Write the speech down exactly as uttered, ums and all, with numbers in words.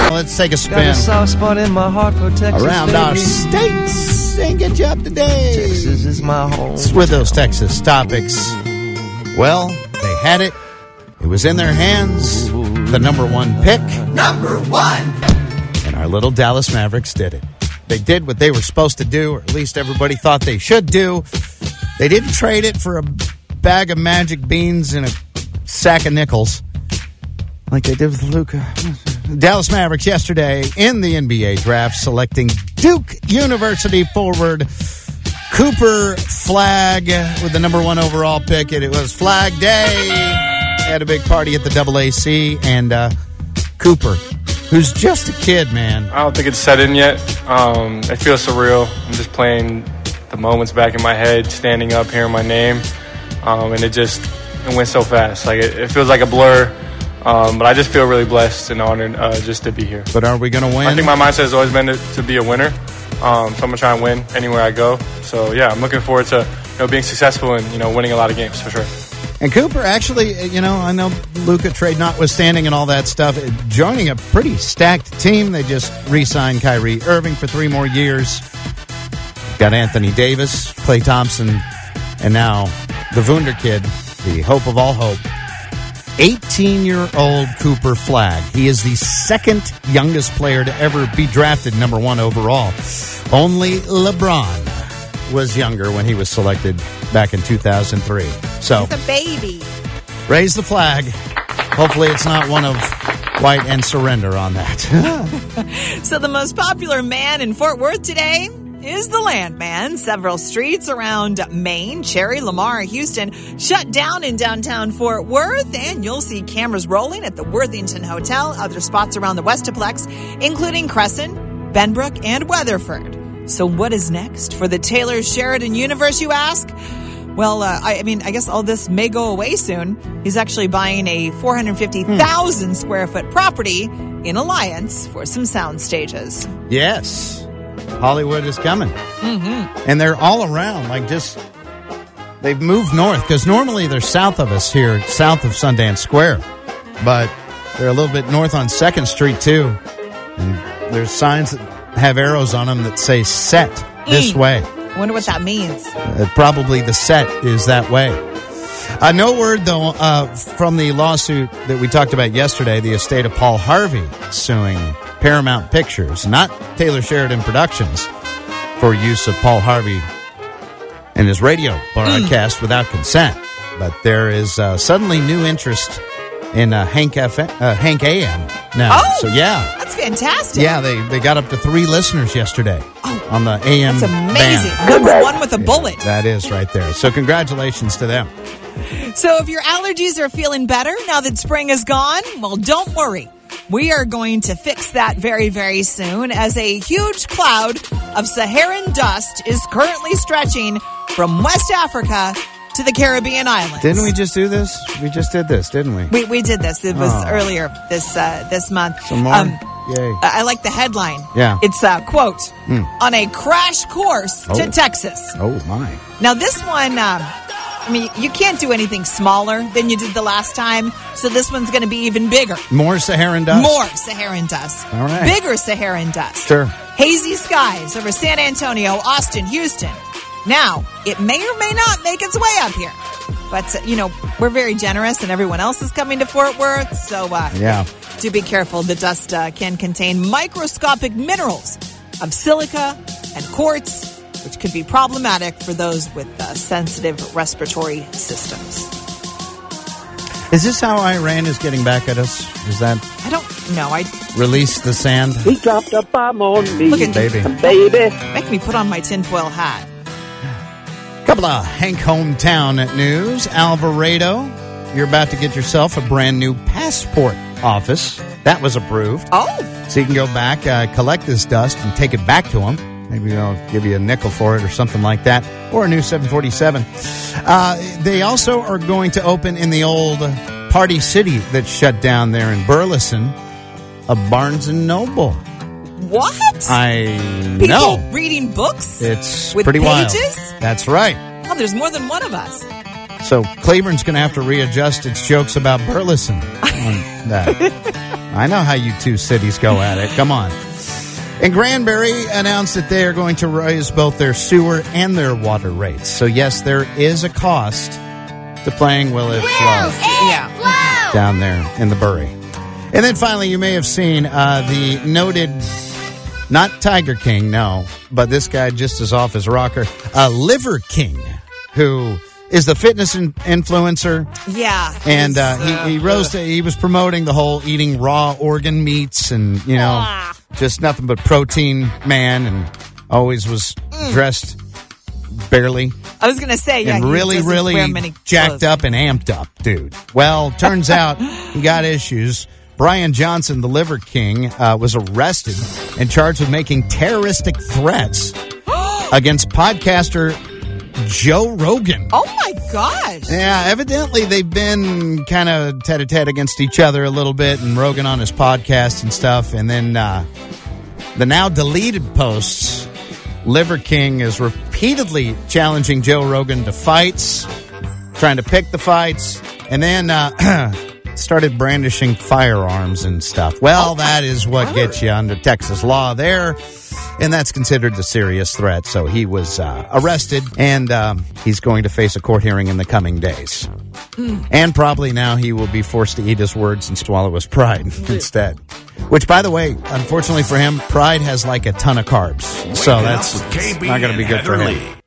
Let's take a Got a spin soft spot in my heart for Texas, around baby. our states and get you up to date. Texas is my home. With those Texas topics. Well, they had it. It was in their hands. The number one pick. Number one. And our little Dallas Mavericks did it. They did what they were supposed to do, or at least everybody thought they should do. They didn't trade it for a bag of magic beans and a sack of nickels like they did with Luka. Dallas Mavericks yesterday in the N B A draft selecting Duke University forward Cooper Flagg with the number one overall pick. It, it was Flag Day. They had a big party at the Double A C, and uh, Cooper, who's just a kid, man. I don't think it's set in yet. Um, it feels surreal. I'm just playing the moments back in my head, standing up, hearing my name, um, and it just it went so fast. Like it, it feels like a blur. Um, but I just feel really blessed and honored uh, just to be here. But are we going to win? I think my mindset has always been to, to be a winner. Um, so I'm going to try and win anywhere I go. So, yeah, I'm looking forward to you know, being successful and you know winning a lot of games for sure. And Cooper, actually, you know, I know Luka trade notwithstanding and all that stuff, joining a pretty stacked team. They just re-signed Kyrie Irving for three more years. Got Anthony Davis, Klay Thompson, and now the Wunderkid, the hope of all hope. eighteen-year-old Cooper Flagg. He is the second youngest player to ever be drafted number one overall. Only LeBron was younger when he was selected back in two thousand three. So, he's a baby. Raise the flag. Hopefully it's not one of white and surrender on that. So the most popular man in Fort Worth today is the Landman. Several streets around Maine, Cherry, Lamar, Houston shut down in downtown Fort Worth, and you'll see cameras rolling at the Worthington Hotel, other spots around the Westaplex, including Crescent, Benbrook, and Weatherford. So what is next for the Taylor Sheridan universe, you ask? Well, uh, I, I mean, I guess all this may go away soon. He's actually buying a four hundred fifty thousand hmm. square foot property in Alliance for some sound stages. Yes. Hollywood is coming. Mm-hmm. And they're all around, like just, they've moved north, because normally they're south of us here, south of Sundance Square. But they're a little bit north on second Street, too. And there's signs that have arrows on them that say set this mm. way. I wonder what that means. Uh, probably the set is that way. Uh, no word, though, uh, from the lawsuit that we talked about yesterday, the estate of Paul Harvey suing Paramount Pictures, not Taylor Sheridan Productions, for use of Paul Harvey in his radio broadcast mm. without consent. But there is uh, suddenly new interest in uh, Hank F M, uh, Hank A M now. Oh, so yeah, that's fantastic. Yeah, they, they got up to three listeners yesterday oh, on the A M. That's amazing. Band. Number one with a bullet. Yeah, that is right there. So congratulations to them. So if your allergies are feeling better now that spring is gone, well, don't worry. We are going to fix that very, very soon, as a huge cloud of Saharan dust is currently stretching from West Africa to the Caribbean islands. Didn't we just do this? We just did this, didn't we? We we did this. It was oh. earlier this uh, this month. Some more? Um, Yay. I like the headline. Yeah. It's a quote, mm. on a crash course oh. to Texas. Oh, my. Now, this one, um, I mean, you can't do anything smaller than you did the last time, so this one's going to be even bigger. More Saharan dust? More Saharan dust. All right. Bigger Saharan dust. Sure. Hazy skies over San Antonio, Austin, Houston. Now, it may or may not make its way up here. But, uh, you know, we're very generous, and everyone else is coming to Fort Worth, so uh, yeah. do be careful. The dust uh, can contain microscopic minerals of silica and quartz, which could be problematic for those with uh, sensitive respiratory systems. Is this how Iran is getting back at us? Is that... I don't know. I release the sand? He dropped a bomb on me. Look at baby. Baby. Make me put on my tinfoil hat. Couple of Hank hometown news. Alvarado, you're about to get yourself a brand new passport office. That was approved. Oh. So you can go back, uh, collect this dust, and take it back to them. Maybe they'll give you a nickel for it or something like that. Or a new seven forty-seven. Uh, they also are going to open in the old Party City that shut down there in Burleson a Barnes and Noble. What? I People know. reading books? It's with pretty pages? wild. That's right. Oh, there's more than one of us. So Cleburne's going to have to readjust its jokes about Burleson on that. I know how you two cities go at it. Come on. And Granbury announced that they are going to raise both their sewer and their water rates. So, yes, there is a cost to playing Will It Flow Yeah. down there in the Bury. And then finally, you may have seen uh, the noted, not Tiger King, no, but this guy just as off as rocker, uh, Liver King, who is the fitness in- influencer. Yeah. And uh, he, he rose to, he was promoting the whole eating raw organ meats and, you know, Ah. just nothing but protein man, and always was dressed barely I was going to say, yeah. and he really, doesn't really wear many jacked clothes. up and amped up, dude. Well, turns out he got issues. Brian Johnson, the Liver King, uh, was arrested and charged with making terroristic threats against podcaster Joe Rogan. Oh, my gosh. Yeah, evidently they've been kind of tete-a-tete against each other a little bit, and Rogan on his podcast and stuff. And then uh, the now deleted posts, Liver King is repeatedly challenging Joe Rogan to fights, trying to pick the fights, and then uh, started brandishing firearms and stuff. Well, that is what gets you under Texas law there. And that's considered a serious threat. So he was uh, arrested, and um, he's going to face a court hearing in the coming days. Mm. And probably now he will be forced to eat his words and swallow his pride instead. Which, by the way, unfortunately for him, pride has like a ton of carbs. So that's not going to be good for him.